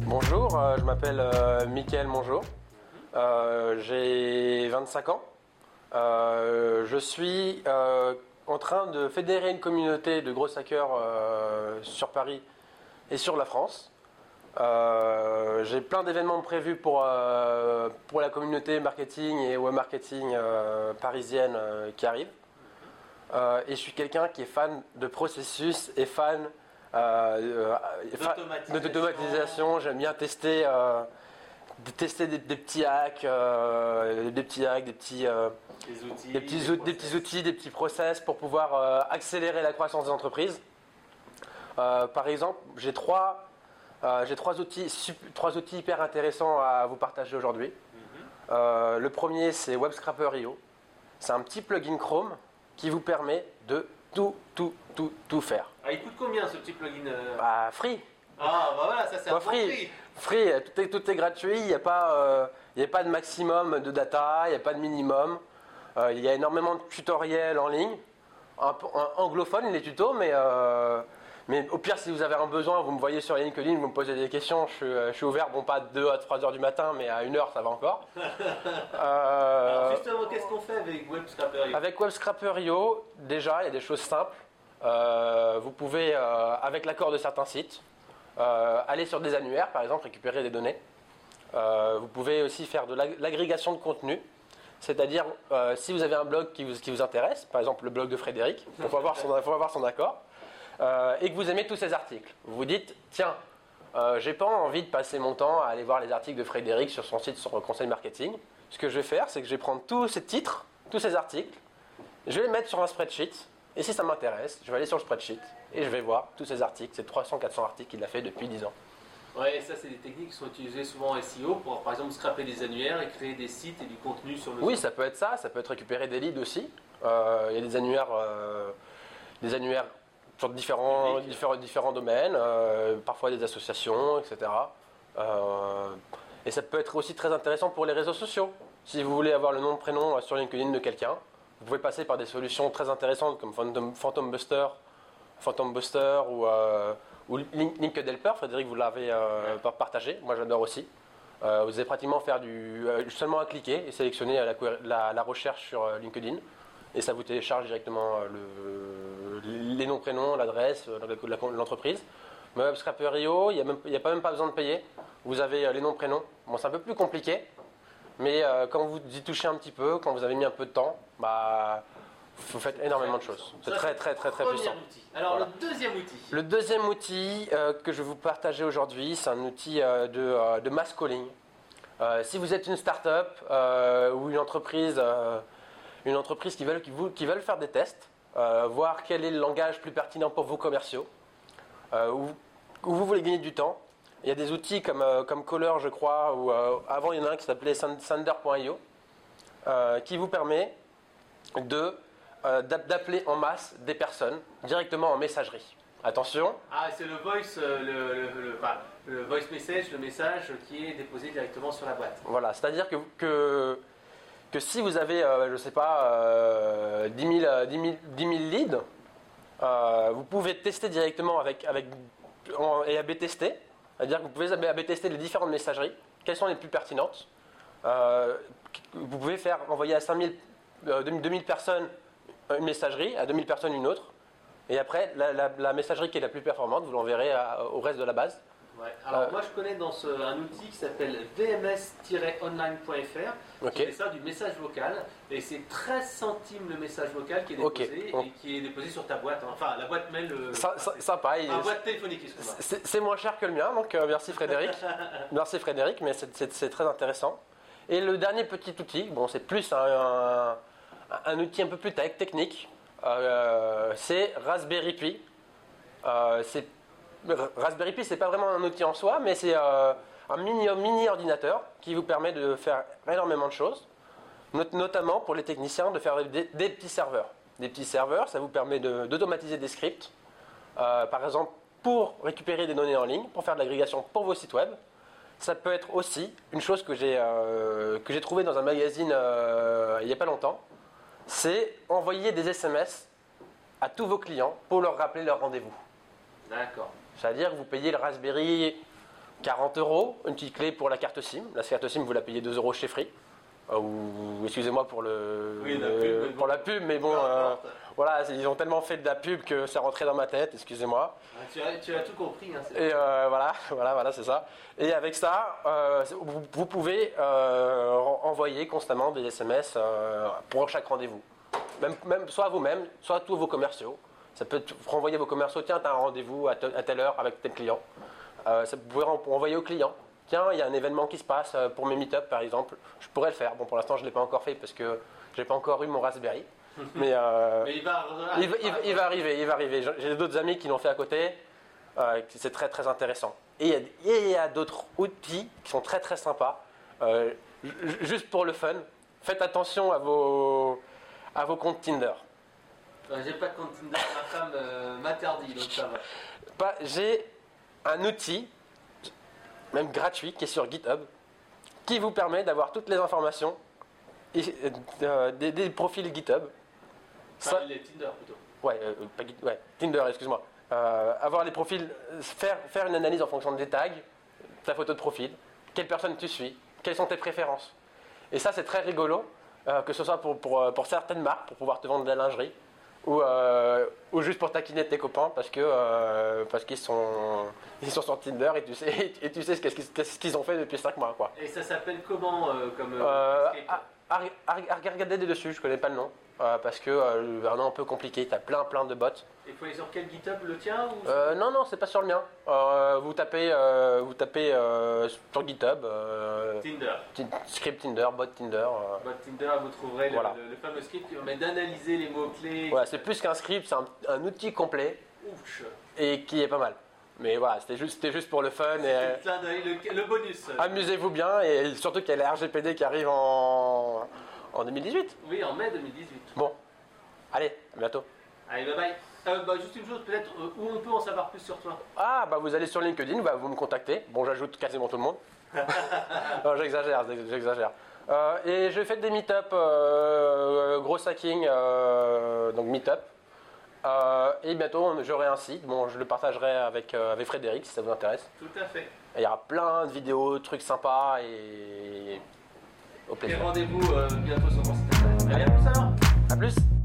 Bonjour, je m'appelle Mickaël Mongeau, j'ai 25 ans. Je suis en train de fédérer une communauté de gros hackers sur Paris et sur la France. J'ai plein d'événements prévus pour la communauté marketing et web marketing parisienne qui arrivent. Et je suis quelqu'un qui est fan de processus et fan d'automatisation. J'aime bien tester des petits hacks, des petits outils, des petits process pour pouvoir accélérer la croissance des entreprises. Par exemple, j'ai trois outils hyper intéressants à vous partager aujourd'hui. Le premier, c'est WebScraper.io. C'est un petit plugin Chrome qui vous permet de tout faire. Ah, il coûte combien ce petit plugin Free. Ah, bah voilà, ça c'est un bon free. prix. Tout est gratuit, il n'y a pas de maximum de data, il n'y a pas de minimum. Il y a énormément de tutoriels en ligne, un anglophone les tutos, mais au pire, si vous avez un besoin, vous me voyez sur LinkedIn, vous me posez des questions, je suis ouvert, bon pas à 2 à 3 heures du matin, mais à 1 heure, ça va encore. Alors justement, qu'est-ce qu'on fait avec WebScraper.io? Avec WebScraper.io, déjà, il y a des choses simples. Vous pouvez, avec l'accord de certains sites, aller sur des annuaires, par exemple, récupérer des données. Vous pouvez aussi faire de l'agrégation de contenu. C'est-à-dire, si vous avez un blog qui vous intéresse, par exemple le blog de Frédéric, il faut avoir son accord, et que vous aimez tous ces articles. Vous vous dites, tiens, j'ai pas envie de passer mon temps à aller voir les articles de Frédéric sur son site sur Conseil Marketing. Ce que je vais faire, c'est que je vais prendre tous ces titres, tous ces articles, je vais les mettre sur un spreadsheet, et si ça m'intéresse, je vais aller sur le spreadsheet, et je vais voir tous ces articles, ces 300-400 articles qu'il a fait depuis 10 ans. Ouais, ça c'est des techniques qui sont utilisées souvent en SEO pour par exemple scraper des annuaires et créer des sites et du contenu sur le Oui, site. ça peut être ça peut être récupérer des leads aussi. Il y a des annuaires sur différents domaines, parfois des associations, etc. Et ça peut être aussi très intéressant pour les réseaux sociaux. Si vous voulez avoir le nom, prénom sur LinkedIn de quelqu'un, vous pouvez passer par des solutions très intéressantes comme Phantom Buster ou LinkedHelper. Frédéric, vous l'avez partagé, moi j'adore aussi. Vous allez pratiquement faire seulement à cliquer et sélectionner la recherche sur LinkedIn. Et ça vous télécharge directement les noms, prénoms, l'adresse, l'entreprise. Mais WebScraper.io, il n'y a même pas besoin de payer. Vous avez les noms, prénoms. Bon, c'est un peu plus compliqué, mais quand vous y touchez un petit peu, quand vous avez mis un peu de temps, vous faites énormément de choses. C'est très puissant. Outil. Alors voilà. Le deuxième outil. Le deuxième outil que je vais vous partager aujourd'hui, c'est un outil de mass calling. Si vous êtes une start-up ou une entreprise qui veulent faire des tests, voir quel est le langage plus pertinent pour vos commerciaux, où vous voulez gagner du temps, il y a des outils comme Caller, je crois, ou avant il y en a un qui s'appelait Sender.io, qui vous permet d'appeler en masse des personnes directement en messagerie. Attention. Ah, c'est le voice, le voice message, le message qui est déposé directement sur la boîte. Voilà, c'est-à-dire que si vous avez, je ne sais pas, 10 000 leads, vous pouvez tester directement et A/B tester. C'est-à-dire que vous pouvez A/B tester les différentes messageries, quelles sont les plus pertinentes. Vous pouvez envoyer à 2000 personnes une messagerie, à 2000 personnes une autre. Et après, la messagerie qui est la plus performante, vous l'enverrez au reste de la base. Ouais. Alors moi je connais un outil qui s'appelle vms-online.fr qui fait ça du message vocal et c'est 13 centimes le message vocal qui est déposé et qui est déposé sur ta boîte, enfin la boîte mail. Sympa. La boîte téléphonique, excuse-moi. C'est moins cher que le mien, donc merci Frédéric. Merci Frédéric, mais c'est très intéressant. Et le dernier petit outil, bon c'est plus un outil un peu plus technique, c'est Raspberry Pi. Raspberry Pi, c'est pas vraiment un outil en soi, mais c'est un mini ordinateur qui vous permet de faire énormément de choses, notamment pour les techniciens de faire des petits serveurs. Des petits serveurs, ça vous permet d'automatiser des scripts, par exemple pour récupérer des données en ligne, pour faire de l'agrégation pour vos sites web. Ça peut être aussi une chose que j'ai trouvée dans un magazine il n'y a pas longtemps, c'est envoyer des SMS à tous vos clients pour leur rappeler leur rendez-vous. D'accord. C'est-à-dire que vous payez le Raspberry 40 €, une petite clé pour la carte SIM. La carte SIM, vous la payez 2 € chez Free. Ou excusez-moi pour pour la pub, mais bon, voilà, ils ont tellement fait de la pub que ça rentrait dans ma tête, excusez-moi. Tu as tout compris. Hein, et voilà, c'est ça. Et avec ça, vous pouvez envoyer constamment des SMS pour chaque rendez-vous. Même soit vous-même, soit tous vos commerciaux. Ça peut renvoyer vos commerciaux, tiens, tu as un rendez-vous à telle heure avec tel client. Vous pouvez envoyer aux clients. Tiens, il y a un événement qui se passe pour mes meet-up par exemple. Je pourrais le faire. Bon, pour l'instant, je ne l'ai pas encore fait parce que je n'ai pas encore eu mon Raspberry. Mais il va arriver. J'ai d'autres amis qui l'ont fait à côté. C'est très très intéressant. Et il y a d'autres outils qui sont très très sympas. Juste pour le fun, faites attention à vos comptes Tinder. J'ai pas de compte Tinder, ma femme m'interdit, donc ça va. J'ai un outil, même gratuit, qui est sur GitHub, qui vous permet d'avoir toutes les informations des profils GitHub. Les Tinder plutôt. Ouais, Tinder, excuse-moi. Avoir les profils, faire une analyse en fonction des tags, ta photo de profil, quelle personne tu suis, quelles sont tes préférences. Et ça, c'est très rigolo, que ce soit pour certaines marques, pour pouvoir te vendre de la lingerie, ou juste pour taquiner tes copains parce qu'ils sont sur Tinder et tu sais ce qu'ils ont fait depuis 5 mois, quoi. Et ça s'appelle comment regardez dessus, je connais pas le nom parce que un nom un peu compliqué, tu as plein de bots. Il faut aller sur quel GitHub, le tien ou... Non, c'est pas sur le mien. Vous tapez sur GitHub Tinder. Script Tinder, bot Tinder. Bot Tinder, vous trouverez le fameux script qui permet d'analyser les mots-clés. Voilà, c'est plus qu'un script, c'est un outil complet. Ouch. Et qui est pas mal. Mais voilà, c'était juste pour le fun. Le bonus. Amusez-vous bien et surtout qu'il y a la RGPD qui arrive en 2018. Oui, en mai 2018. Bon, allez, à bientôt. Allez, bye bye. Juste une chose, peut-être, où on peut en savoir plus sur toi? Vous allez sur LinkedIn, vous me contactez. Bon, j'ajoute quasiment tout le monde. Non, j'exagère. Et je fais des meet-up, gros hacking, donc meet-up. Et bientôt, j'aurai un site. Bon, je le partagerai avec Frédéric si ça vous intéresse. Tout à fait. Et il y aura plein de vidéos, trucs sympas et au plaisir. Et rendez-vous bientôt sur mon site internet. Allez, à plus alors. À plus.